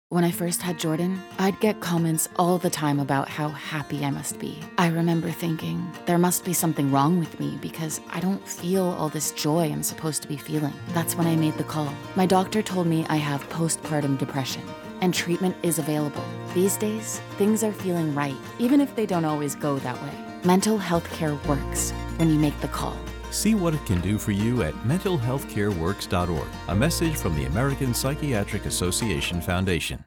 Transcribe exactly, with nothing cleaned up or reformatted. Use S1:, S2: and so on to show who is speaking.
S1: When I first had Jordan, I'd get comments all the time about how happy I must be. I remember thinking, there must be something wrong with me because I don't feel all this joy I'm supposed to be feeling. That's when I made the call. My doctor told me I have postpartum depression, and treatment is available. These days, things are feeling right, even if they don't always go that way. Mental health care works when you make the call.
S2: See what it can do for you at mental health care works dot org. A message from the American Psychiatric Association Foundation.